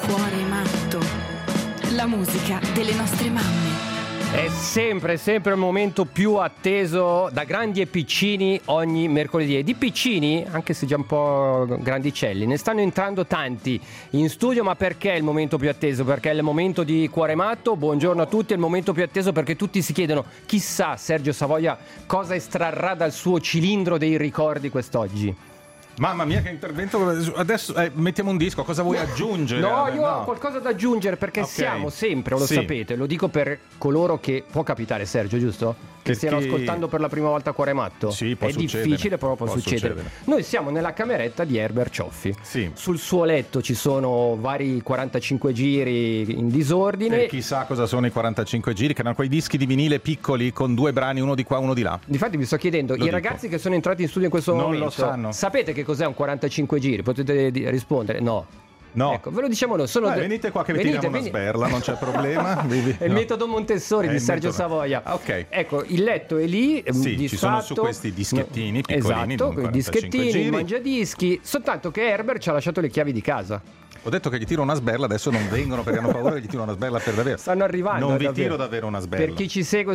Cuore matto, la musica delle nostre mamme. È sempre il momento più atteso da grandi e piccini ogni mercoledì. E di piccini, anche se già un po' grandicelli, ne stanno entrando tanti in studio. Ma perché è il momento più atteso? Perché è il momento di Cuore Matto. Buongiorno a tutti, è il momento più atteso perché tutti si chiedono: chissà Sergio Savoia cosa estrarrà dal suo cilindro dei ricordi quest'oggi. Mamma mia, che intervento! Adesso mettiamo un disco, cosa vuoi aggiungere? No, io ho qualcosa da aggiungere perché Ok. siamo sempre, lo sapete, lo dico per coloro che può capitare, Sergio, giusto? Che Perché- stiano ascoltando per la prima volta Cuore Matto. Sì, può è succedere. difficile, però può Può succedere. succedere. Noi siamo nella cameretta di Herbert Cioffi. Sì. Sul suo letto ci sono vari 45 giri in disordine. E chissà cosa sono i 45 giri, che erano quei dischi di vinile piccoli con 2 brani, uno di qua, uno di là. Difatti mi sto chiedendo, Lo i dico. ragazzi che sono entrati in studio in questo Non momento lo sanno. sapete che cos'è un 45 giri? Potete rispondere? No. No. Ecco, ve lo diciamo noi. Sono Venite qua che vi tiriamo una sberla, non c'è problema. È il metodo Montessori È di il Sergio metodo. Savoia. Ok. Ecco, il letto è lì, Sì, disfatto. ci sono su questi dischettini piccolini, Esatto, con con i 45 dischettini, giri. il mangiadischi. Soltanto che Herbert ci ha lasciato le chiavi di casa. Ho detto che gli tiro una sberla, adesso non vengono perché hanno paura che gli tiro una sberla per davvero. Stanno arrivando. Non vi davvero. tiro davvero una sberla. Per chi ci segue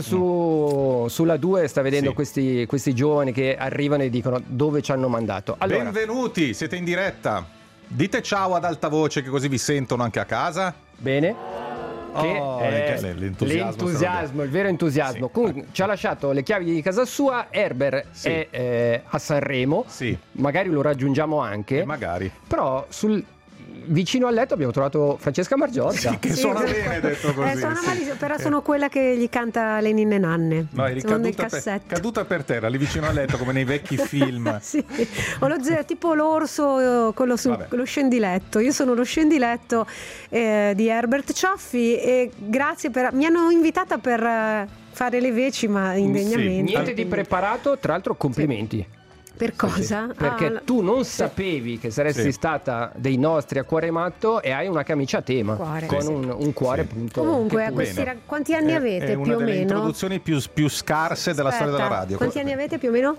sulla 2 sta vedendo Sì. questi giovani che arrivano e dicono dove ci hanno mandato. Allora, Benvenuti, siete in diretta. Dite ciao ad alta voce che così vi sentono anche a casa. bene. Che Oh, è l'entusiasmo, il vero entusiasmo. Sì. Comunque ci ha lasciato le chiavi di casa sua. Herbert Sì. è a Sanremo. Sì. Magari lo raggiungiamo anche. Magari. Però vicino al letto abbiamo trovato Francesca Margiotta. Sì, che suona bene detto così. Suona sì. malissimo, però sono quella che gli canta le ninne nanne. No, eri sono nel caduta cassetto. caduta per terra, lì vicino al letto, come nei vecchi film. Sì, tipo l'orso con Vabbè. lo scendiletto. Io sono lo scendiletto di Herbert Cioffi e grazie mi hanno invitata per fare le veci, ma indegnamente. Niente di preparato, tra l'altro complimenti. Per cosa? Perché tu non sapevi che saresti Sì. stata dei nostri a Cuore Matto e hai una camicia a tema Cuore. con Sì. un cuore Sì. appunto. Comunque, che a tu- questi Bene. quanti anni avete È una più o delle meno? introduzioni più scarse della storia della Aspetta, radio. Quanti anni avete più o meno?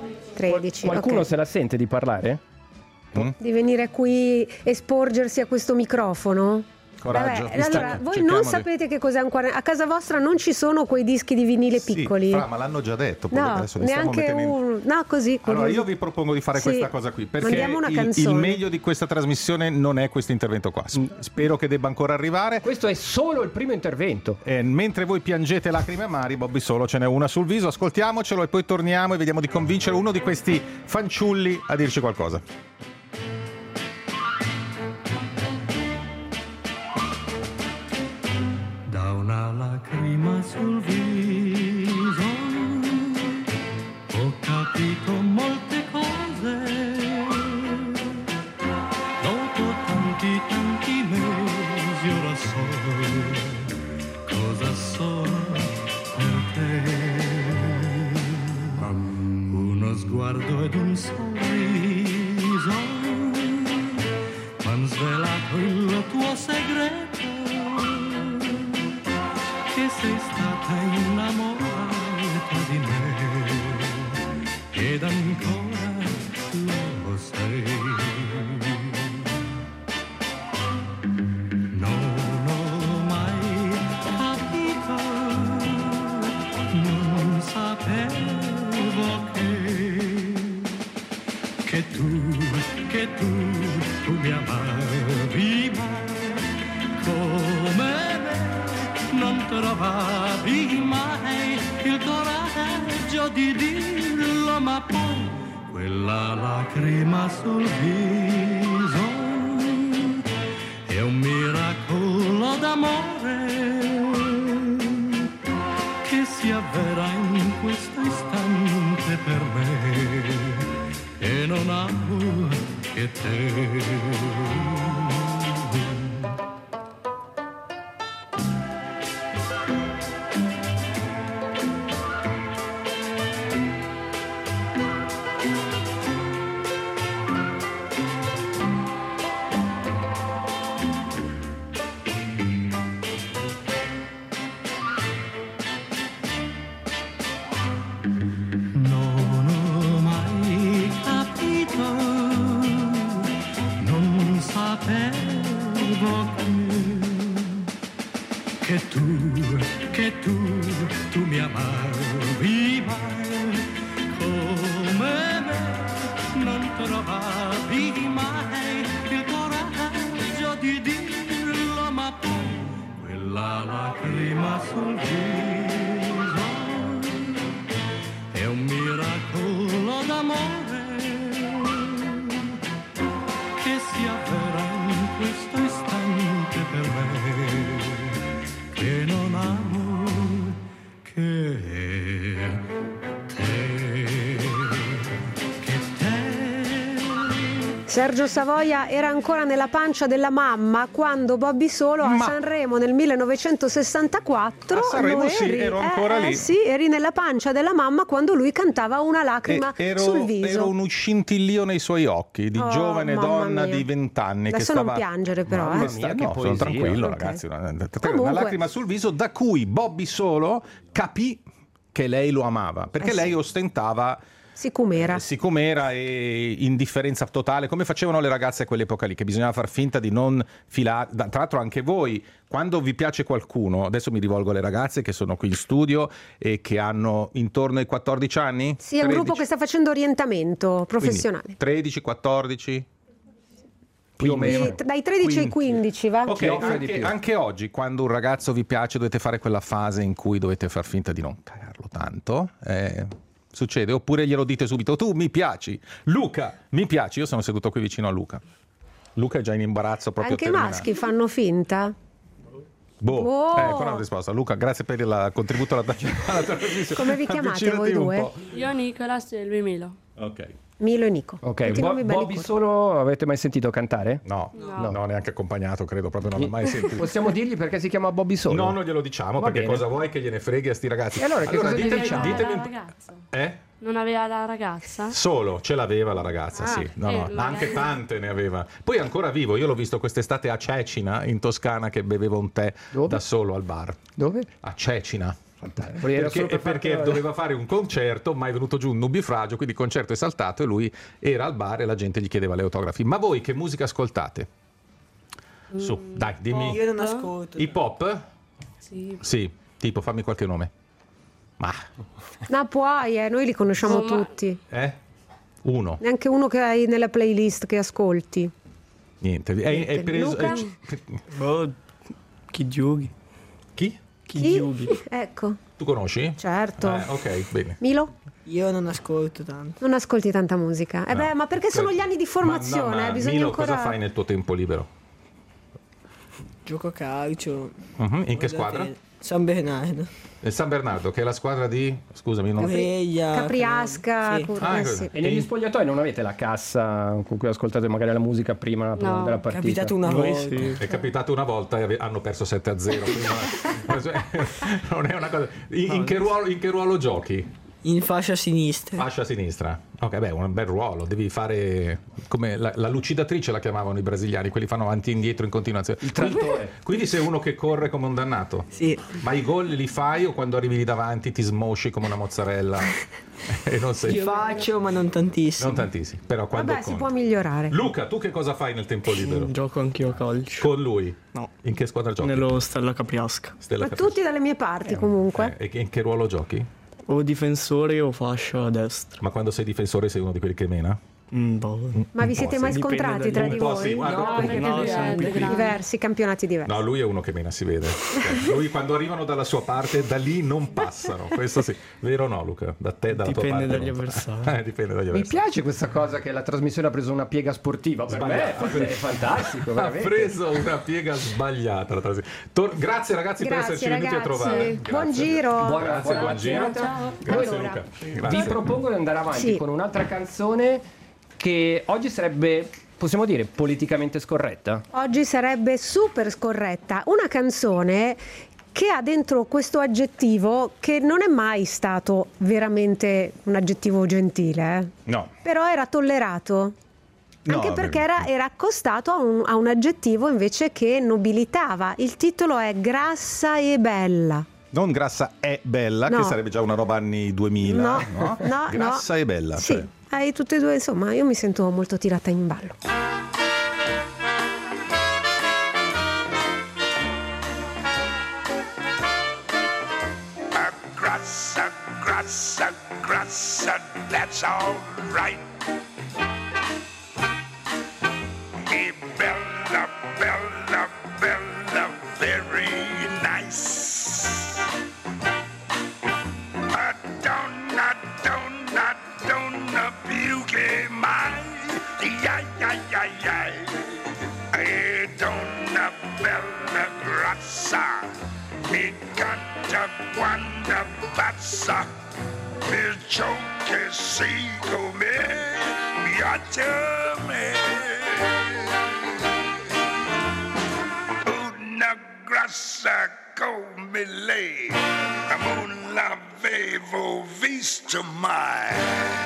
13. Qualcuno ok. se la sente di parlare? Di venire qui e sporgersi a questo microfono? Coraggio. Vabbè, allora, voi Cerchiamo non di- sapete che cos'è un 40. A casa vostra non ci sono quei dischi di vinile Sì, piccoli? ma l'hanno già detto. poi No, adesso li stiamo neanche mettendo in- un. No, così. Allora così. io vi propongo di fare Sì. questa cosa qui perché Mandiamo una il canzone. meglio di questa trasmissione non è questo intervento qua. Spero che debba ancora arrivare. Questo è solo il primo intervento. Mentre voi piangete lacrime amari, Bobby Solo ce n'è una sul viso, ascoltiamocelo e poi torniamo e vediamo di convincere uno di questi fanciulli a dirci qualcosa. Da una lacrima sul viso ho capito molte cose. Dopo tanti mesi ora so cosa sono per te. Uno sguardo ed un sorriso m'han svelato il tuo segreto, che sei stata innamorata di me ed ancora lo sei. Non ho mai capito, non sapevo che tu mi amavi, ma come me non trovavi mai il coraggio di dirlo, ma poi quella lacrima sul viso è un miracolo d'amore che si avvera in questo istante per me e non amo che te. Non ho mai capito, non sapevo amavi mai come me, non trovavi mai il coraggio di dirlo, ma poi quella lacrima sul viso è un miracolo d'amore che si avvera in questo istante per me, che non amo che Sergio Savoia era ancora nella pancia della mamma quando Bobby Solo a Sanremo nel 1964. A Sanremo sì, ero ancora lì. Sì, eri nella pancia della mamma quando lui cantava Una lacrima sul viso. Ero un scintillio nei suoi occhi, di giovane donna di 20 anni. Adesso che non piangere però. Mamma mia, no, sono tranquillo, okay. Ragazzi. Comunque, una lacrima sul viso da cui Bobby Solo capì che lei lo amava, perché lei ostentava sicumera e indifferenza totale, come facevano le ragazze a quell'epoca lì, che bisognava far finta di non filare. Tra l'altro anche voi, quando vi piace qualcuno, adesso mi rivolgo alle ragazze che sono qui in studio e che hanno intorno ai 14 anni? Sì, è un gruppo che sta facendo orientamento professionale. Quindi 13, 14? Più o meno. Dai 13 ai 15, va? Ok, anche oggi, quando un ragazzo vi piace, dovete fare quella fase in cui dovete far finta di non cagarlo tanto. Succede, oppure glielo dite subito: tu mi piaci, Luca mi piaci. Io sono seduto qui vicino a Luca. Luca è già in imbarazzo proprio. Anche i maschi fanno finta? Ecco una risposta. Luca, grazie per il contributo alla trasmissione. Come vi chiamate voi due? Io Nicolas e lui Milo. Ok. Milo e Nico. Ok, Bobby Solo avete mai sentito cantare? No, neanche accompagnato, credo, proprio non l'ho mai sentito. Possiamo dirgli perché si chiama Bobby Solo? No, non glielo diciamo, perché bene. Cosa vuoi che gliene freghi a sti ragazzi? E allora che cosa diciamo? Ditemi non aveva la ragazza? Solo, ce l'aveva la ragazza, sì. No, anche tante ne aveva. Poi è ancora vivo, io l'ho visto quest'estate a Cecina, in Toscana, che beveva un tè da solo al bar. Dove? A Cecina. Perché doveva fare un concerto, ma è venuto giù un nubifragio, quindi il concerto è saltato e lui era al bar e la gente gli chiedeva le autografi. Ma voi che musica ascoltate? Su, dai, dimmi. Io non ascolto. Hip hop? Sì. Sì, tipo fammi qualche nome. No, puoi, noi li conosciamo tutti. Uno. Neanche uno che hai nella playlist che ascolti. Niente. È preso. Chi giochi? Chi? Ecco. Tu conosci? Certo. Ok, bene. Milo? Io non ascolto tanto. Non ascolti tanta musica? No. Ma perché sono gli anni di formazione? Bisogna Milo, ancora... cosa fai nel tuo tempo libero? Gioco a calcio. In che squadra? San Bernardo. Il San Bernardo, che è la squadra di... Scusami, non... Capriasca. Sì. E negli spogliatoi non avete la cassa con cui ascoltate magari la musica prima della partita? È capitato una volta. Sì. È capitato una volta e hanno perso 7-0. Non è una cosa... In che ruolo giochi? In fascia sinistra. Fascia sinistra. Ok, beh, un bel ruolo. Devi fare come la lucidatrice, la chiamavano i brasiliani, quelli fanno avanti e indietro in continuazione. Il trattore. Quindi sei uno che corre come un dannato. Sì. Ma i gol li fai o quando arrivi lì davanti ti smosci come una mozzarella? E non sei... Li faccio, ma non tantissimo. Non tantissimi, però quando Vabbè, si può migliorare. Luca, tu che cosa fai nel tempo libero? Gioco anch'io a calcio. Con lui? No. In che squadra giochi? Nello Stella Capriasca. Stella Ma tutti dalle mie parti comunque. E in che ruolo giochi? O difensore o fascia a destra. Ma quando sei difensore sei uno di quelli che mena? Ma vi siete mai scontrati tra di voi? Sì, Diversi campionati diversi. No, lui è uno che mena, si vede. Lui quando arrivano dalla sua parte, da lì non passano. Questo sì. Vero o no, Luca? Da te, dalla tua parte. Dipende dagli avversari. Dipende dagli avversari. Mi piace questa cosa che la trasmissione ha preso una piega sportiva. Per me è fantastico, veramente. Ha preso una piega sbagliata la trasmissione. Grazie ragazzi per esserci venuti a trovare. Buon giro. Buon giro. Grazie Luca. Vi propongo di andare avanti con un'altra canzone che oggi sarebbe, possiamo dire, politicamente scorretta. Oggi sarebbe super scorretta. Una canzone che ha dentro questo aggettivo che non è mai stato veramente un aggettivo gentile. No. Però era tollerato. Anche perché era accostato a un aggettivo invece che nobilitava. Il titolo è Grassa e bella. Non grassa è bella, che sarebbe già una roba anni 2000. No. Grassa e bella. Sì. Cioè. Hai tutte e due, insomma, io mi sento molto tirata in ballo. A grassa, grassa, grassa, that's all right. Hey, bella, bella, bella, very nice. Donna, donna, donna, bugle my, yeah, yeah, yeah, yeah. Hey, donna, bella, grassa, mi canta quando passa, perciò che sei come piace a me. Una grassa come lei, non l'avevo visto mai,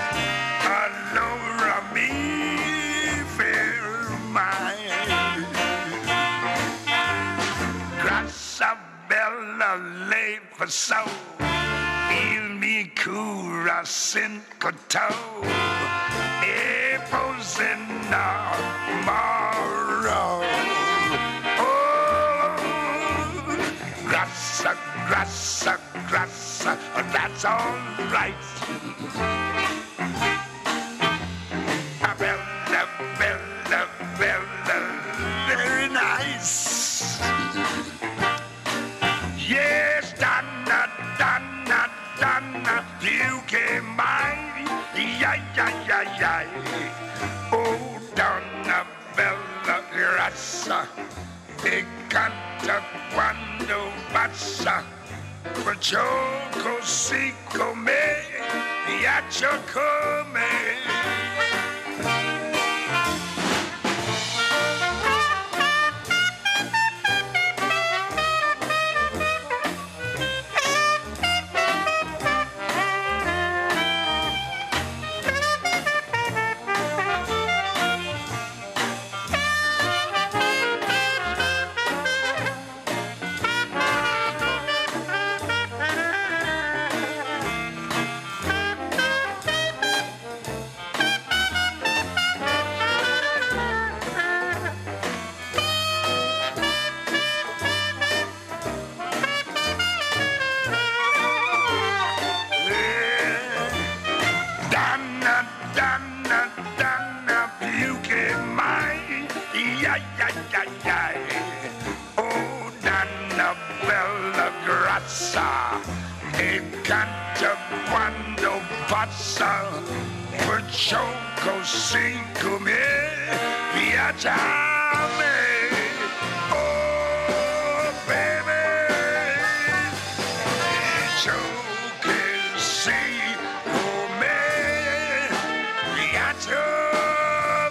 allora mi fermai. Grassa bella lei fa so, il mi cura senza to, e pose innamorò. Grassa, grassa, grassa, that's all right. Bella, bella, bella, very nice. Yes, Donna, Donna, Donna, you can mine, yeah, yeah, yeah, yeah. Oh, Donna, bella, grassa, e canta quando passa, perciò così come piaccio come. E canta quando passa, perciò così come piace a me. Oh baby, perciò che sì come piace a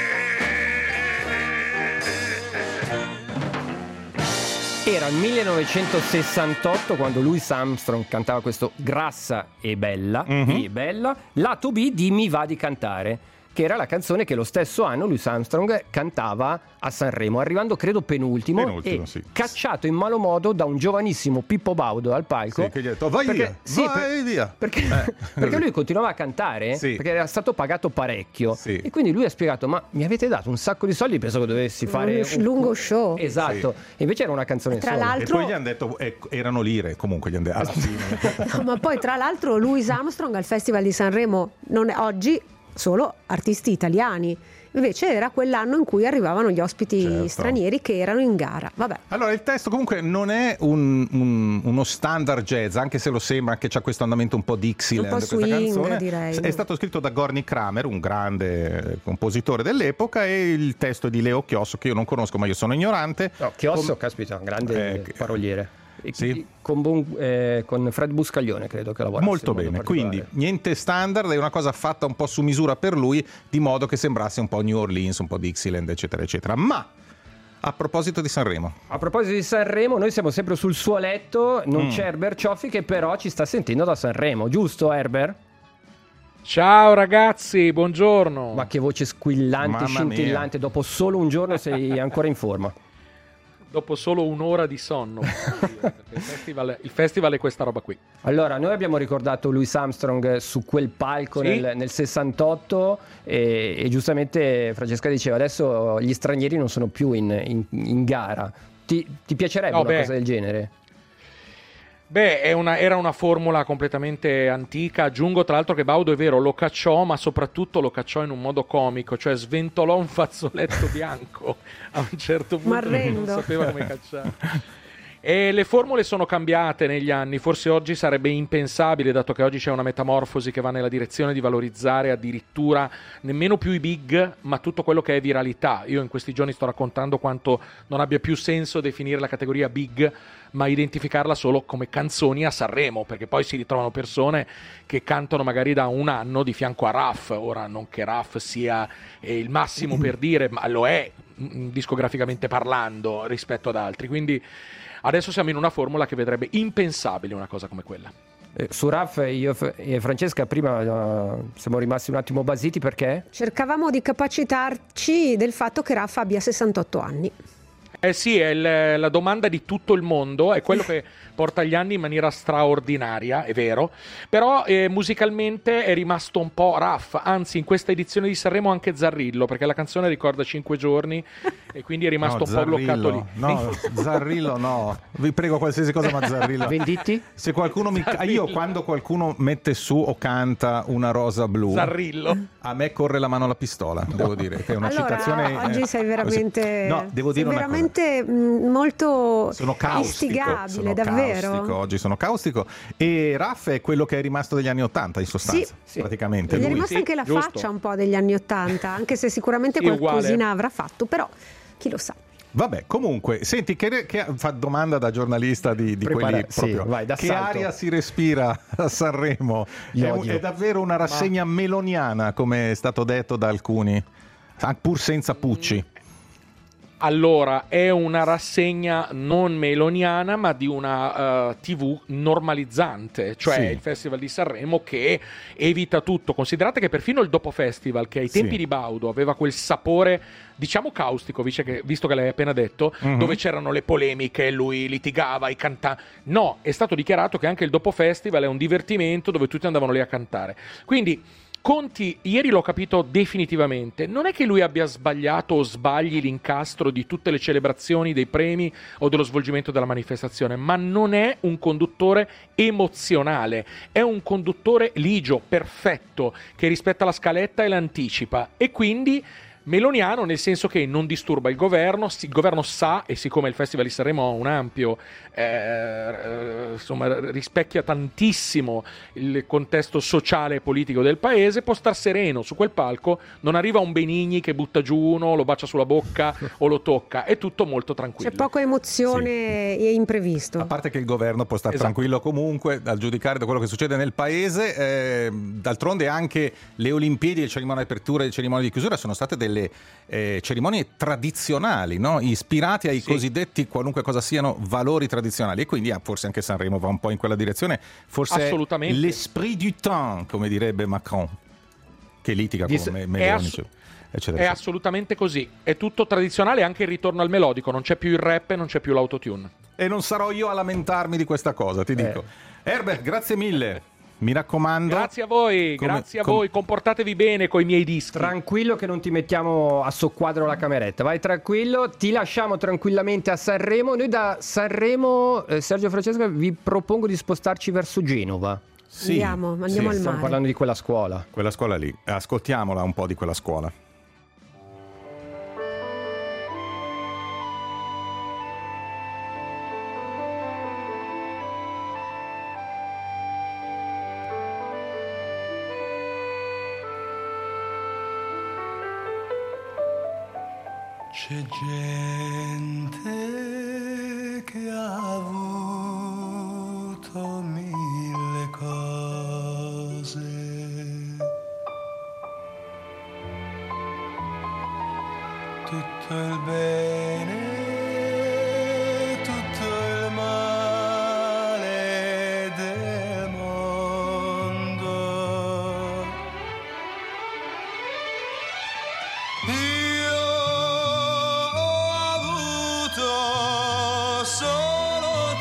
me. Era il 1968 quando Louis Armstrong cantava questo Grassa e Bella, e Bella, lato B di Mi va di cantare, che era la canzone che lo stesso anno Louis Armstrong cantava a Sanremo, arrivando credo penultimo e sì, cacciato in malo modo da un giovanissimo Pippo Baudo al palco. Sì, che gli ha detto vai via, vai via. Perché lui continuava a cantare, perché era stato pagato parecchio, e quindi lui ha spiegato: ma mi avete dato un sacco di soldi, penso che dovessi fare un lungo show. Esatto, e invece era una canzone tra sola. l'altro... E poi gli hanno detto erano lire, comunque gli hanno detto alla fine. No, ma poi tra l'altro Louis Armstrong al Festival di Sanremo non è oggi solo artisti italiani, invece era quell'anno in cui arrivavano gli ospiti stranieri che erano in gara. Vabbè. Allora il testo comunque non è uno standard jazz, anche se lo sembra, che c'ha questo andamento un po' Dixieland, un po' swing, questa canzone direi. È stato scritto da Gorny Kramer, un grande compositore dell'epoca, e il testo è di Leo Chiosso, che io non conosco, ma io sono ignorante. No, Chiosso, caspita, un grande paroliere. Sì. Con Fred Buscaglione credo che lavora molto bene, quindi niente standard, è una cosa fatta un po' su misura per lui, di modo che sembrasse un po' New Orleans, un po' Dixieland, eccetera eccetera. Ma a proposito di Sanremo, noi siamo sempre sul suo letto, non c'è Herbert Cioffi, che però ci sta sentendo da Sanremo, giusto Herbert? Ciao ragazzi, buongiorno. Ma che voce squillante, scintillante, dopo solo un giorno sei ancora in forma. Dopo solo un'ora di sonno. Il festival è questa roba qui. Allora, noi abbiamo ricordato Louis Armstrong su quel palco nel 68 e giustamente Francesca diceva adesso gli stranieri non sono più in gara. Ti piacerebbe una cosa del genere? Beh, era una formula completamente antica. Aggiungo tra l'altro che Baudo, è vero, lo cacciò, ma soprattutto lo cacciò in un modo comico, cioè sventolò un fazzoletto bianco a un certo punto, non sapeva come cacciare. E le formule sono cambiate negli anni, forse oggi sarebbe impensabile, dato che oggi c'è una metamorfosi che va nella direzione di valorizzare addirittura nemmeno più i big, ma tutto quello che è viralità. Io in questi giorni sto raccontando quanto non abbia più senso definire la categoria big, ma identificarla solo come canzoni a Sanremo, perché poi si ritrovano persone che cantano magari da un anno di fianco a Raf. Ora, non che Raf sia il massimo per dire, ma lo è discograficamente parlando rispetto ad altri, quindi adesso siamo in una formula che vedrebbe impensabile una cosa come quella. Su Raf io e Francesca prima siamo rimasti un attimo basiti perché? Cercavamo di capacitarci del fatto che Raf abbia 68 anni. Eh sì, è la domanda di tutto il mondo, è quello che porta gli anni in maniera straordinaria, è vero, però musicalmente è rimasto un po' Raf, anzi in questa edizione di Sanremo anche Zarrillo, perché la canzone ricorda 5 giorni e quindi è rimasto un po' bloccato lì. No, Zarrillo no, vi prego qualsiasi cosa ma Zarrillo. Venditti? Se qualcuno io quando qualcuno mette su o canta Una rosa blu, Zarrillo, a me corre la mano alla pistola, devo dire, che è una citazione. Oggi sei veramente, no, devo dire una cosa. Molto sono caustico, istigabile, davvero. Oggi sono caustico. E Raff è quello che è rimasto degli anni '80 in sostanza, praticamente. Gli è rimasta anche la faccia un po' degli anni '80, anche se sicuramente qualcosina avrà fatto, però chi lo sa. Vabbè, comunque, senti, che fa domanda da giornalista di quelli proprio. Vai, che aria si respira a Sanremo? È davvero una rassegna meloniana, come è stato detto da alcuni, pur senza Pucci. Allora, è una rassegna non meloniana, ma di una TV normalizzante, cioè il Festival di Sanremo che evita tutto. Considerate che perfino il dopo festival, che ai tempi di Baudo aveva quel sapore, diciamo caustico, visto che l'hai appena detto, dove c'erano le polemiche, lui litigava, i cantanti. No, è stato dichiarato che anche il dopo festival è un divertimento dove tutti andavano lì a cantare. Quindi Conti, ieri l'ho capito definitivamente, non è che lui abbia sbagliato o sbagli l'incastro di tutte le celebrazioni, dei premi o dello svolgimento della manifestazione, ma non è un conduttore emozionale, è un conduttore ligio, perfetto, che rispetta la scaletta e l'anticipa, e quindi meloniano, nel senso che non disturba il governo sa, e siccome il Festival di Sanremo ha un ampio rispecchia tantissimo il contesto sociale e politico del paese, può star sereno su quel palco, non arriva un Benigni che butta giù uno, lo bacia sulla bocca o lo tocca, è tutto molto tranquillo. C'è poca emozione e imprevisto. A parte che il governo può stare tranquillo comunque, dal giudicare da quello che succede nel paese, d'altronde anche le Olimpiadi, le cerimonie di apertura e le cerimonie di chiusura sono state delle cerimonie tradizionali, no? Ispirate ai cosiddetti, qualunque cosa siano, valori tradizionali, e quindi forse anche Sanremo va un po' in quella direzione, forse assolutamente. L'esprit du temps, come direbbe Macron, che litiga con Meloni, è assolutamente così, è tutto tradizionale, anche il ritorno al melodico, non c'è più il rap e non c'è più l'autotune. E non sarò io a lamentarmi di questa cosa, ti dico. Herbert, grazie mille. Mi raccomando. Grazie a voi, voi, comportatevi bene coi miei dischi. Tranquillo che non ti mettiamo a soqquadro la cameretta, vai tranquillo, ti lasciamo tranquillamente a Sanremo. Noi da Sanremo, Sergio e Francesca, vi propongo di spostarci verso Genova. Andiamo al mare. Stiamo parlando di quella scuola. Quella scuola lì, ascoltiamola un po' di quella scuola. C'è gente che ha avuto mille cose, tutto il bene, tutto il male del mondo. Solo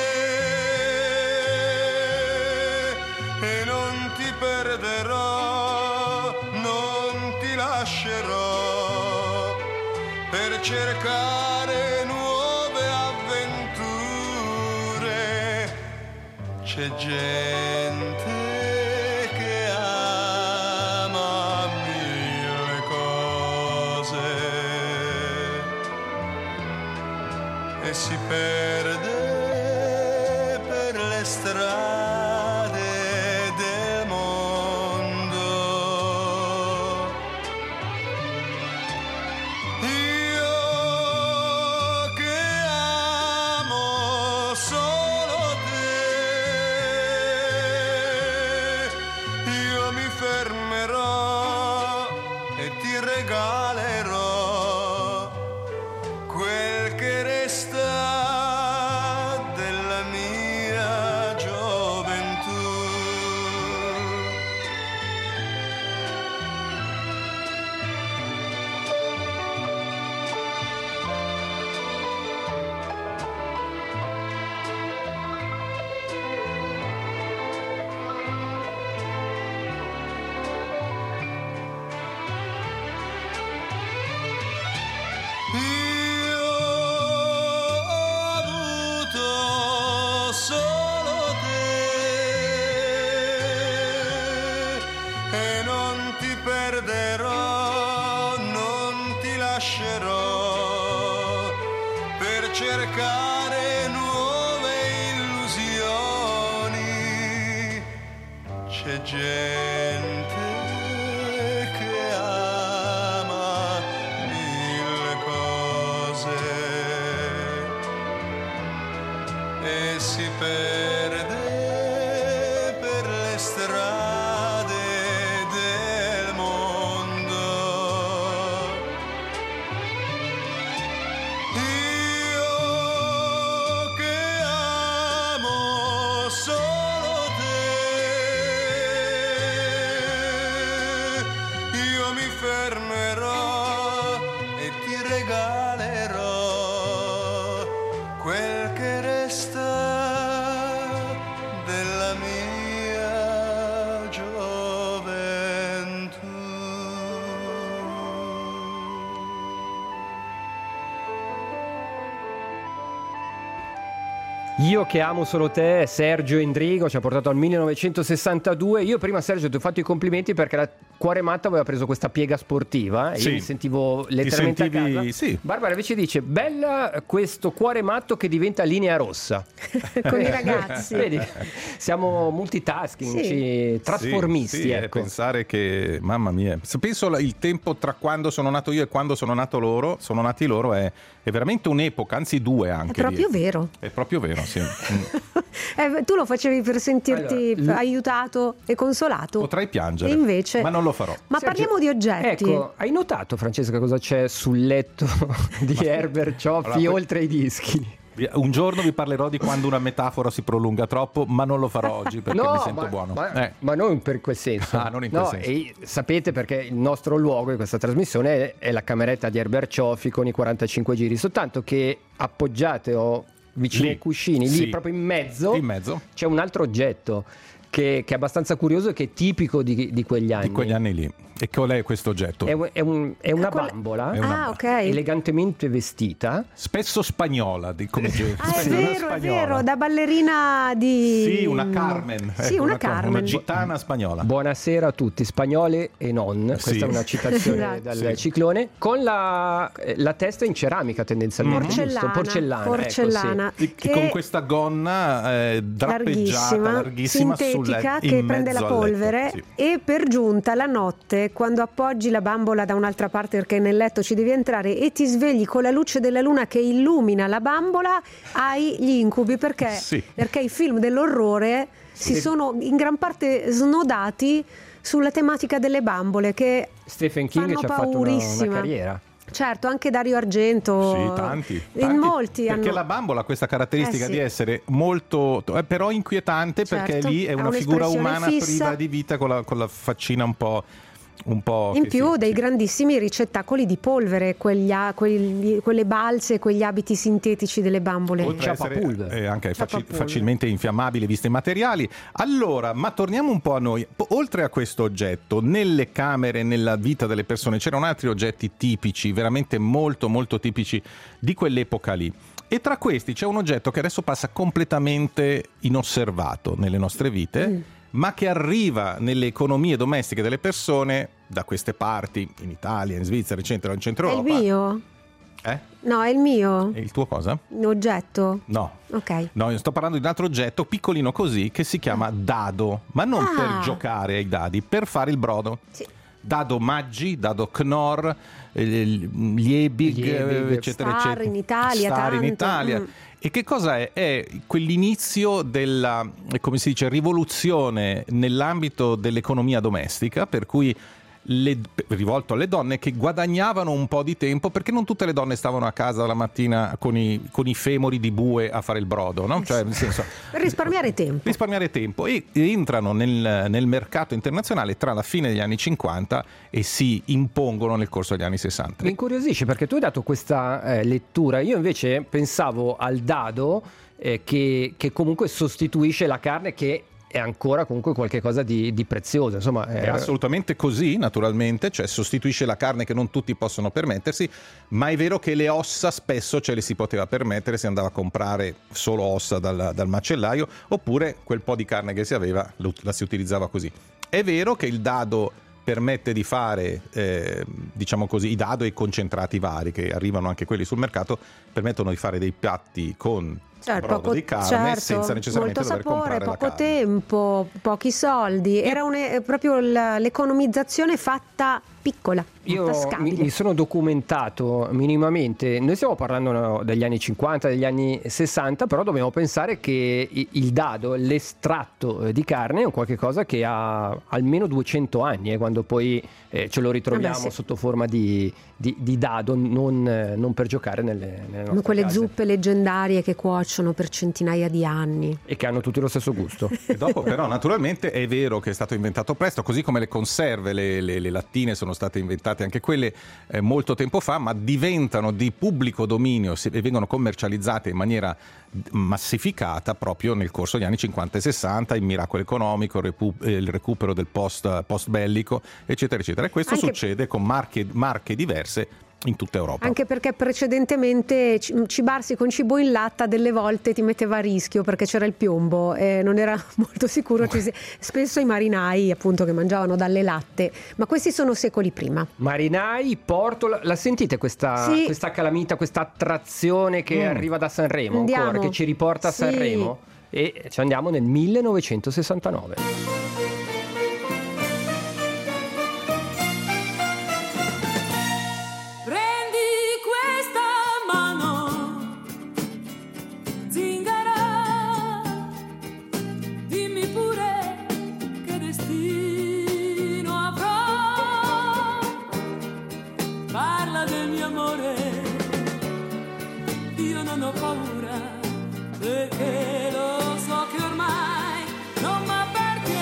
te e non ti perderò, non ti lascerò per cercare nuove avventure c'è gente che ama mille cose e si perde per le strade del mondo. Io che amo solo te, io mi fermerò e ti regalerò quel che resta della mia gioventù. Io ho avuto solo te e non ti perderò, non ti lascerò per cercare nuove illusioni. C'è gente che ama mille cose e si perde per le strade del mondo. Io che amo solo te, io mi fermerò e ti regalerò quel che resta della mia gioventù. Io che amo solo te, Sergio Endrigo, ci ha portato al 1962. Io prima, Sergio, ti ho fatto i complimenti perché la Cuore Matta aveva preso questa piega sportiva e Sì. io mi sentivo letteralmente a casa. Sì. Barbara invece dice: bella questo cuore matto che diventa linea rossa. Con i ragazzi. Vedi, siamo multitasking, Sì. trasformisti. Sì, ecco. pensare che, mamma mia, se penso il tempo tra quando sono nato io e quando sono nati loro è veramente un'epoca, anzi due anche. È proprio vero. È proprio vero, sì. Tu lo facevi per sentirti aiutato e consolato. Potrei piangere, E invece... ma non lo farò. Ma Sergio, parliamo di oggetti. Ecco, hai notato, Francesca, cosa c'è sul letto di Herbert Cioffi Allora, oltre ai dischi? Un giorno vi parlerò di quando una metafora si prolunga troppo, ma non lo farò oggi perché mi sento buono. Ma non per quel senso. Non in quel senso. E sapete perché il nostro luogo di questa trasmissione è la cameretta di Herbert Cioffi con i 45 giri, soltanto che appoggiate o vicino Lì. ai cuscini, Sì. lì proprio in mezzo c'è un altro oggetto che è abbastanza curioso e che è tipico di quegli anni. Di quegli anni lì. E qual è questo oggetto? È una bambola ok. elegantemente vestita, spesso spagnola, come Ah, è vero, da ballerina di... Sì, una Carmen. Sì, una Carmen. Una gitana spagnola. Buonasera a tutti, spagnole e non. Questa Sì. è una citazione Esatto. dal ciclone. Con la testa in ceramica tendenzialmente. giusto? Porcellana. Ecco, sì. Che con questa gonna drappeggiata, larghissima sintetica, in che prende mezzo la al letto. polvere Sì. e per giunta la notte, quando appoggi la bambola da un'altra parte perché nel letto ci devi entrare e ti svegli con la luce della luna che illumina la bambola, hai gli incubi perché i film dell'orrore si sono in gran parte snodati sulla tematica delle bambole che Stephen King fanno ci ha fatto una paurissima. carriera. Certo, anche Dario Argento. Sì, tanti. In molti perché hanno... la bambola ha questa caratteristica Sì. di essere molto però inquietante, perché Certo, lì è ha una figura un'espressione umana fissa. priva di vita con la faccina un po' In che più sì, dei grandissimi ricettacoli di polvere, quelle balze, quegli abiti sintetici delle bambole. oltre a essere anche facilmente infiammabili visto i materiali. Allora, ma torniamo un po' a noi. Oltre a questo oggetto, nelle camere, nella vita delle persone c'erano altri oggetti tipici, veramente molto molto tipici di quell'epoca lì. E tra questi c'è un oggetto che adesso passa completamente inosservato nelle nostre vite, ma che arriva nelle economie domestiche delle persone da queste parti, in Italia, in Svizzera, eccetera, in Centro Europa. È il mio? No, è il mio. E il tuo cosa? Un oggetto? No. Ok. No, io sto parlando di un altro oggetto piccolino così che si chiama dado, ma non per giocare ai dadi, per fare il brodo. Sì. Dado Maggi, dado Knorr, Liebig, eccetera, Star eccetera. in Italia, Star in tanto. Italia. E che cosa è? È quell'inizio della, come si dice, rivoluzione nell'ambito dell'economia domestica, per cui rivolto alle donne che guadagnavano un po' di tempo, perché non tutte le donne stavano a casa la mattina con i femori di bue a fare il brodo, no? Cioè, nel senso, per risparmiare tempo. E entrano nel mercato internazionale tra la fine degli anni 50 e si impongono nel corso degli anni 60. Mi incuriosisce perché tu hai dato questa lettura, io invece pensavo al dado che comunque sostituisce la carne, che è ancora comunque qualche cosa di prezioso, insomma. È assolutamente così, naturalmente, cioè sostituisce la carne che non tutti possono permettersi, ma è vero che le ossa spesso ce le si poteva permettere, si andava a comprare solo ossa dal macellaio, oppure quel po' di carne che si aveva la si utilizzava così. È vero che il dado permette di fare, diciamo così, i dado e i concentrati vari, che arrivano anche quelli sul mercato, permettono di fare dei piatti con brodo di carne, senza necessariamente molto dover sapore, comprare poco la carne. tempo, pochi soldi. Era proprio l'economizzazione fatta piccola. Io mi sono documentato minimamente. Noi stiamo parlando degli anni 50, degli anni 60, però dobbiamo pensare che il dado, l'estratto di carne, è un qualche cosa che ha almeno 200 anni, quando poi ce lo ritroviamo sotto forma di dado, non per giocare nelle nostre quelle case. zuppe leggendarie che cuociono per centinaia di anni e che hanno tutti lo stesso gusto. E dopo però naturalmente è vero che è stato inventato presto, così come le conserve, le lattine sono state inventate anche quelle molto tempo fa, ma diventano di pubblico dominio e vengono commercializzate in maniera massificata proprio nel corso degli anni 50 e 60, il miracolo economico, il recupero del post bellico, eccetera eccetera, e questo succede con marche diverse in tutta Europa. Anche perché precedentemente cibarsi con cibo in latta delle volte ti metteva a rischio, perché c'era il piombo e non era molto sicuro. Spesso i marinai, appunto, che mangiavano dalle latte, ma questi sono secoli prima. Marinai, porto, la sentite questa calamita, questa attrazione che arriva da Sanremo, ancora, che ci riporta a Sanremo, e ci andiamo nel 1969. Perché lo so che ormai non mi appartiene.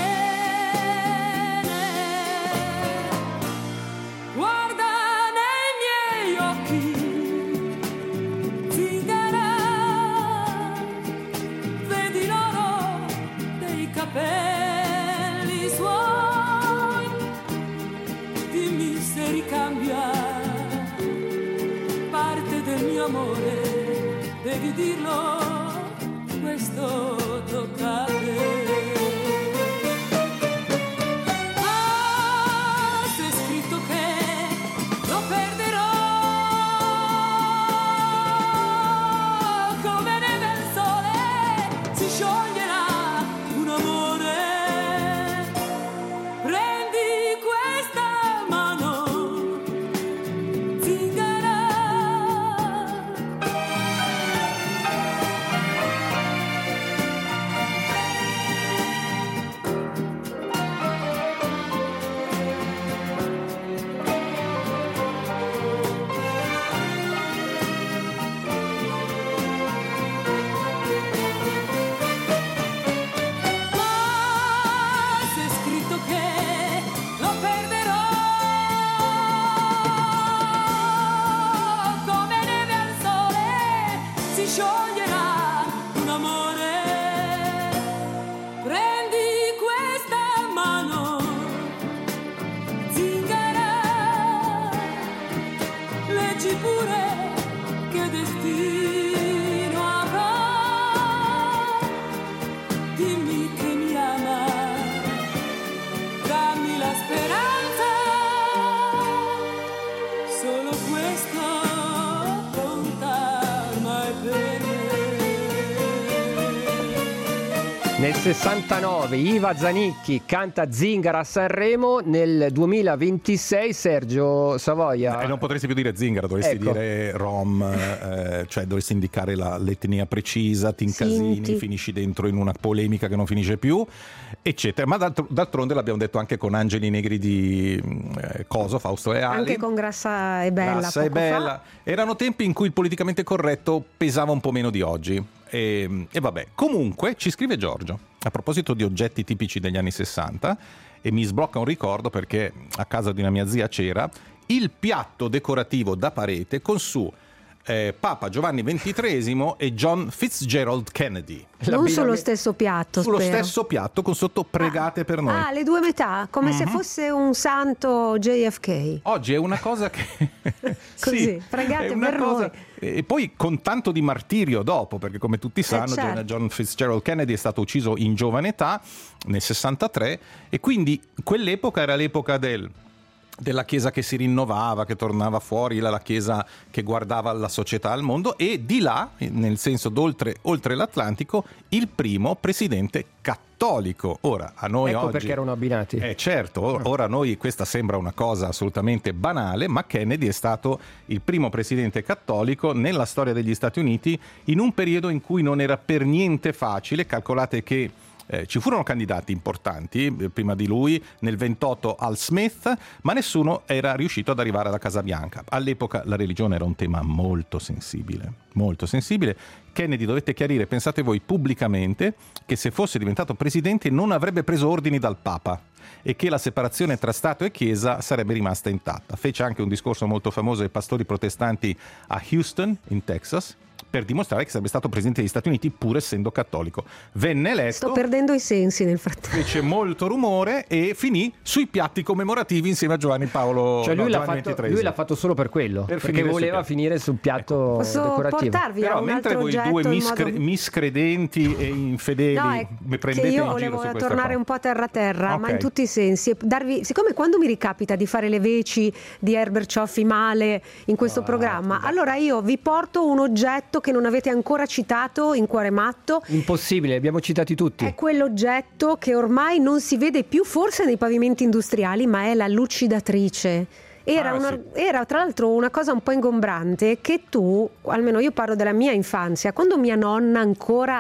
Guarda nei miei occhi, zingara, vedi l'oro dei capelli suoi. Dimmi se ricambia parte del mio amore, devi dirlo. Questo tocca a te. Ah, c'è scritto che lo perderò come neve al sole, si scioglierà un amore. Prendi questa mano, zingara. Nel 69 Iva Zanicchi canta Zingara a Sanremo, nel 2026 Sergio Savoia. Non potresti più dire Zingara, dovresti dire Rom, cioè dovresti indicare l'etnia precisa, ti incasini, finisci dentro in una polemica che non finisce più, eccetera. Ma d'altronde l'abbiamo detto anche con Angeli Negri di Fausto e Ali. Anche con Grassa e Bella. Grassa e Bella. Erano tempi in cui il politicamente corretto pesava un po' meno di oggi. E vabbè, comunque ci scrive Giorgio a proposito di oggetti tipici degli anni 60 e mi sblocca un ricordo perché a casa di una mia zia c'era il piatto decorativo da parete con su Papa Giovanni XXIII e John Fitzgerald Kennedy. Non sullo stesso piatto, sullo stesso piatto con sotto pregate per noi. Le due metà, come se fosse un santo JFK. Oggi è una cosa che così, pregate per noi. E poi con tanto di martirio dopo, perché come tutti sanno certo. John Fitzgerald Kennedy è stato ucciso in giovane età nel 63 e quindi quell'epoca era l'epoca della chiesa che si rinnovava, che tornava fuori, la chiesa che guardava la società, al mondo, e di là, nel senso oltre l'Atlantico, il primo presidente cattolico. Ora, a noi ecco oggi... perché erano abbinati. Certo, ora a noi questa sembra una cosa assolutamente banale, ma Kennedy è stato il primo presidente cattolico nella storia degli Stati Uniti in un periodo in cui non era per niente facile. Calcolate che ci furono candidati importanti prima di lui, nel 28 Al Smith, ma nessuno era riuscito ad arrivare alla Casa Bianca. All'epoca la religione era un tema molto sensibile, molto sensibile. Kennedy, dovete chiarire, pensate voi pubblicamente, che se fosse diventato presidente non avrebbe preso ordini dal Papa e che la separazione tra Stato e Chiesa sarebbe rimasta intatta. Fece anche un discorso molto famoso ai pastori protestanti a Houston, in Texas, per dimostrare che sarebbe stato presidente degli Stati Uniti pur essendo cattolico. Venne eletto. Sto perdendo i sensi nel frattempo. Fece molto rumore e finì sui piatti commemorativi insieme a Giovanni Paolo. Cioè lui l'ha fatto solo per quello, perché voleva finire sul piatto Posso decorativo. Portarvi però un mentre altro voi due modo... miscredenti e infedeli mi prendete in giro su questa io volevo tornare un po' a terra, okay, ma in tutti i sensi, siccome quando mi ricapita di fare le veci di Herbert Cioffi male in questo programma, allora io vi porto un oggetto che non avete ancora citato in Cuore Matto. Impossibile, abbiamo citati tutti. È quell'oggetto che ormai non si vede più forse nei pavimenti industriali, ma è la lucidatrice. Era tra l'altro una cosa un po' ingombrante che tu, almeno io parlo della mia infanzia, quando mia nonna ancora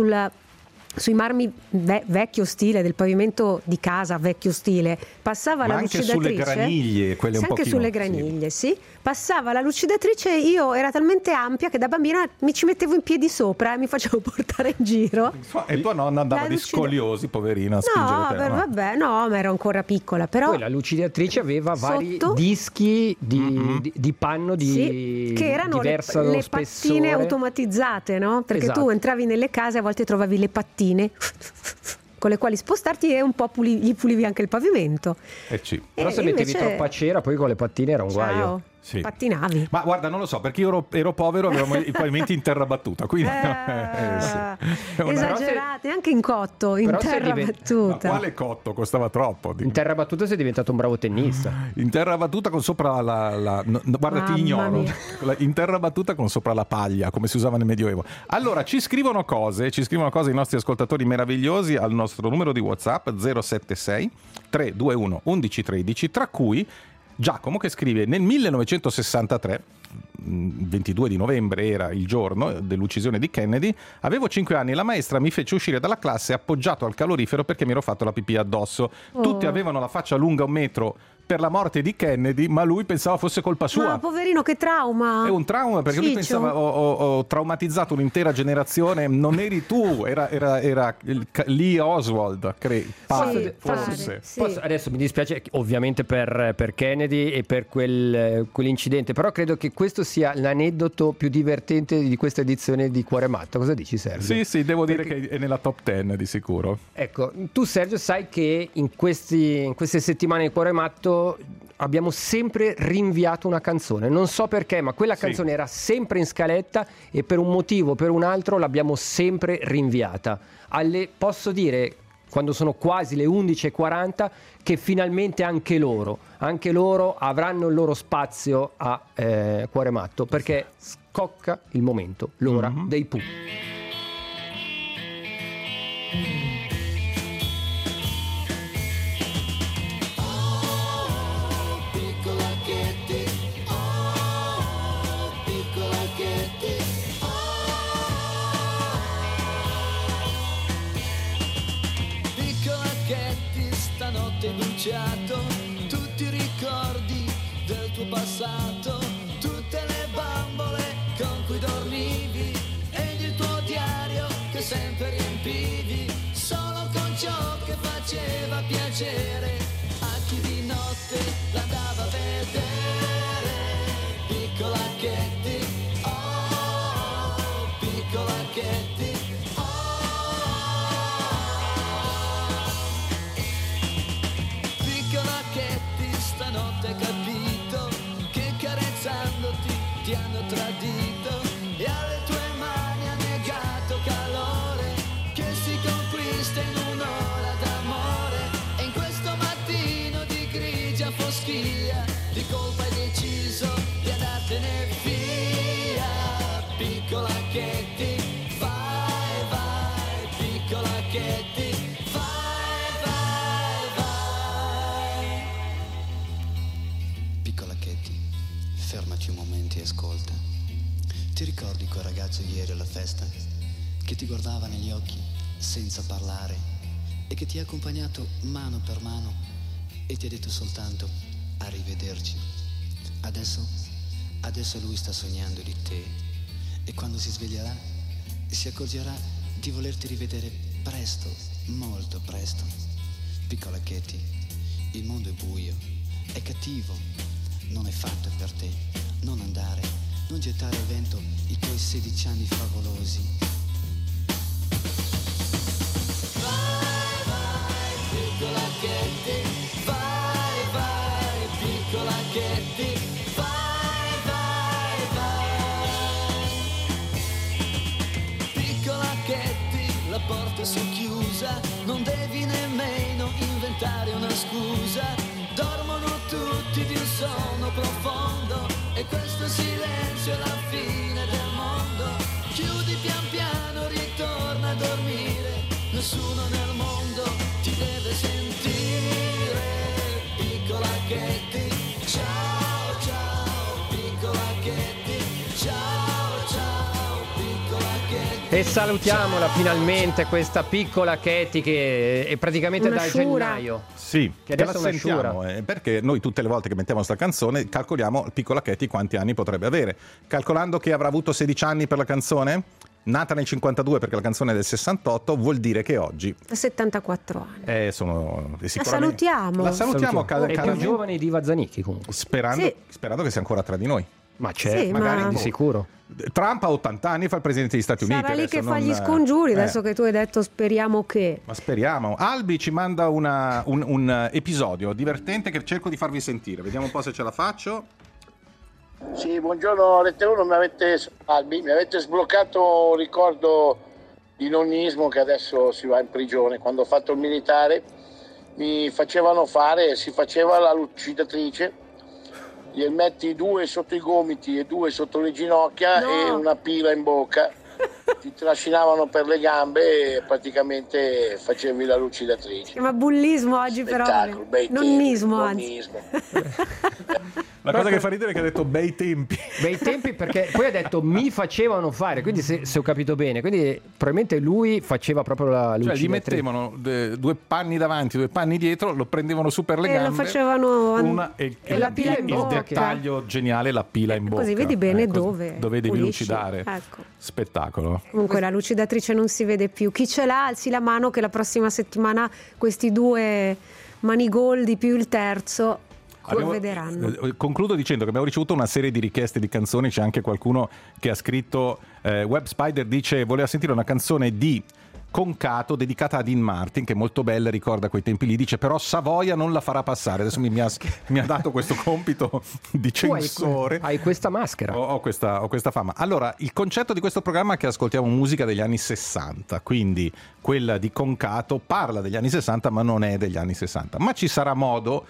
sui marmi vecchio stile del pavimento di casa vecchio stile passava la lucidatrice, sulle graniglie, quelle un anche pochino, sulle graniglie, sì, passava la lucidatrice, io era talmente ampia che da bambina mi ci mettevo in piedi sopra e mi facevo portare in giro. E tua nonna andava di scoliosi, poverina, a spingere te, vabbè, no, ma ero ancora piccola, però poi la lucidatrice aveva vari dischi di panno che erano diverso le spessore, pattine automatizzate, no? Perché tu entravi nelle case e a volte trovavi le pattine con le quali spostarti e un po' gli pulivi anche il pavimento. Però se mettevi troppa cera poi con le pattine era un guaio. Sì. Pattinavi. Ma guarda, non lo so, perché io ero povero, avevamo i pavimenti in terra battuta, quindi esagerate, anche in cotto, in terra battuta. Ma quale cotto? Costava troppo. In terra battuta sei diventato un bravo tennista. In terra battuta con sopra guarda, ti ignoro. In terra battuta con sopra la paglia, come si usava nel Medioevo. Allora, ci scrivono cose i nostri ascoltatori meravigliosi al nostro numero di WhatsApp 076 321 1113, tra cui Giacomo, che scrive: nel 1963, 22 di novembre era il giorno dell'uccisione di Kennedy, avevo 5 anni e la maestra mi fece uscire dalla classe appoggiato al calorifero perché mi ero fatto la pipì addosso. Tutti avevano la faccia lunga 1 metro per la morte di Kennedy, ma lui pensava fosse colpa sua. Ma poverino, che trauma! È un trauma, perché lui pensava ho traumatizzato un'intera generazione. Non eri tu, era Lee Oswald, forse. Adesso mi dispiace ovviamente per Kennedy e per quell'incidente, però credo che questo sia l'aneddoto più divertente di questa edizione di Cuore Matto. Cosa dici, Sergio? Sì, devo dire che è nella top 10 di sicuro. Ecco, tu Sergio sai che in queste settimane di Cuore Matto abbiamo sempre rinviato una canzone, non so perché, ma quella canzone era sempre in scaletta e per un motivo o per un altro l'abbiamo sempre rinviata. Posso dire, quando sono quasi le 11:40, che finalmente anche loro avranno il loro spazio a Cuore Matto, perché scocca il momento, l'ora dei Pooh. Tutti i ricordi del tuo passato, tutte le bambole con cui dormivi ed il tuo diario che sempre riempivi solo con ciò che faceva piacere a chi di notte l'andava a vedere. Piccola Katie, oh, piccola Katie. Stanotte hai capito che carezzandoti ti hanno tradito e alle tue mani ha negato calore che si conquista in un'ora d'amore. E in questo mattino di grigia foschia di colpa hai deciso di andartene via. Piccola Katie, vai, vai, piccola Katie. Fermaci un momento e ascolta. Ti ricordi quel ragazzo ieri alla festa che ti guardava negli occhi senza parlare e che ti ha accompagnato mano per mano e ti ha detto soltanto arrivederci? Adesso lui sta sognando di te e quando si sveglierà si accorgerà di volerti rivedere presto, molto presto. Piccola Katie, il mondo è buio, è cattivo, non è fatto per te. Non andare, non gettare al vento i tuoi 16 anni favolosi. Vai, vai, piccola Katie. Vai, vai, piccola Katie. Vai, vai, vai. Piccola Katie, la porta è socchiusa, non devi nemmeno inventare una scusa. Dormono tutti di un sonno profondo e questo silenzio è la fine del mondo. Chiudi pian piano, ritorna a dormire, nessuno nel mondo ti deve sentire. Piccola Katie, ciao ciao, piccola Katie, ciao ciao, piccola Katie. E salutiamola finalmente questa piccola Katie che è praticamente da gennaio. Sì, che adesso la sentiamo, perché noi tutte le volte che mettiamo sta canzone calcoliamo piccola Katie quanti anni potrebbe avere. Calcolando che avrà avuto 16 anni per la canzone, nata nel 52 perché la canzone è del 68, vuol dire che oggi ha 74 anni. La salutiamo. La salutiamo. È più giovane di Iva Zanicchi comunque. Sperando che sia ancora tra di noi. Ma c'è, magari di sicuro. Trump ha 80 anni, fa il presidente degli Stati Uniti. Sarà lì che fa gli scongiuri, adesso che tu hai detto speriamo che. Ma speriamo. Albi ci manda un episodio divertente che cerco di farvi sentire. Vediamo un po' se ce la faccio. Sì, buongiorno Rete 1, Albi, mi avete sbloccato un ricordo di nonnismo che adesso si va in prigione. Quando ho fatto il militare si faceva la lucidatrice. Gli metti 2 sotto i gomiti e 2 sotto le ginocchia e una pila in bocca, ti trascinavano per le gambe e praticamente facevi la lucidatrice. Ma bullismo oggi però, nonnismo anzi. La cosa che fa ridere è che ha detto bei tempi. Bei tempi perché poi ha detto mi facevano fare, quindi se ho capito bene, quindi probabilmente lui faceva proprio la lucidatrice. Cioè gli mettevano 2 panni davanti, 2 panni dietro, lo prendevano su per le gambe. E lo facevano e la pila in bocca. Il dettaglio geniale, la pila in bocca. Così vedi bene dove devi pulisci. lucidare. Ecco. Spettacolo. Comunque la lucidatrice non si vede più. Chi ce l'ha alzi la mano che la prossima settimana questi 2 manigoldi più il terzo vedranno. Concludo dicendo che abbiamo ricevuto una serie di richieste di canzoni. C'è anche qualcuno che ha scritto Web Spider dice voleva sentire una canzone di Concato dedicata a Dean Martin, che è molto bella, ricorda quei tempi lì, dice però Savoia non la farà passare. Adesso mi ha dato questo compito di censore. Hai questa maschera. Ho questa fama. Allora, il concetto di questo programma è che ascoltiamo musica degli anni 60, quindi quella di Concato parla degli anni 60 ma non è degli anni 60, ma ci sarà modo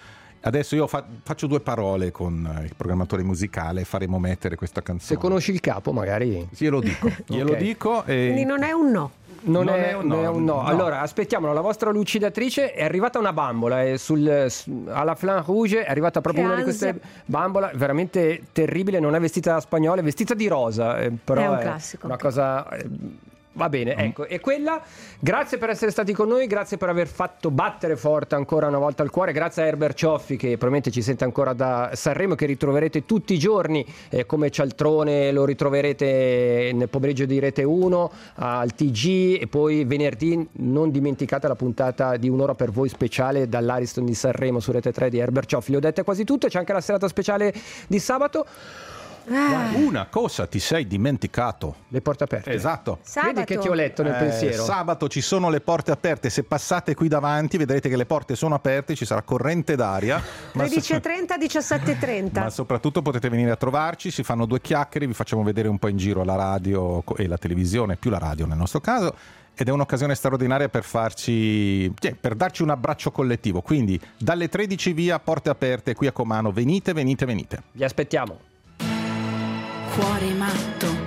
Adesso io faccio due parole con il programmatore musicale e faremo mettere questa canzone. Se conosci il capo magari. Sì, glielo dico. Quindi non è un no. Non è un no. Allora aspettiamo la vostra lucidatrice. È arrivata una bambola alla Flamme Rouge è arrivata proprio una di queste bambole veramente terribile, non è vestita da spagnola, è vestita di rosa, però è un classico, una cosa va bene, ecco, e quella, grazie per essere stati con noi, grazie per aver fatto battere forte ancora una volta il cuore, grazie a Herbert Cioffi che probabilmente ci sente ancora da Sanremo, che ritroverete tutti i giorni come cialtrone, lo ritroverete nel pomeriggio di Rete 1 al TG, e poi venerdì non dimenticate la puntata di Un'ora per voi speciale dall'Ariston di Sanremo su Rete 3 di Herbert Cioffi. Le ho dette quasi tutte, c'è anche la serata speciale di sabato. Una cosa ti sei dimenticato. Le porte aperte. Esatto. Sabato. Vedi che ti ho letto nel pensiero. Sabato ci sono le porte aperte. Se passate qui davanti vedrete che le porte sono aperte, ci sarà corrente d'aria. 13:30, 17:30. Ma soprattutto potete venire a trovarci, si fanno due chiacchiere, vi facciamo vedere un po' in giro la radio e la televisione, più la radio nel nostro caso. Ed è un'occasione straordinaria per per darci un abbraccio collettivo. Quindi dalle 13 via, porte aperte qui a Comano. Venite. Vi aspettiamo. Cuore matto.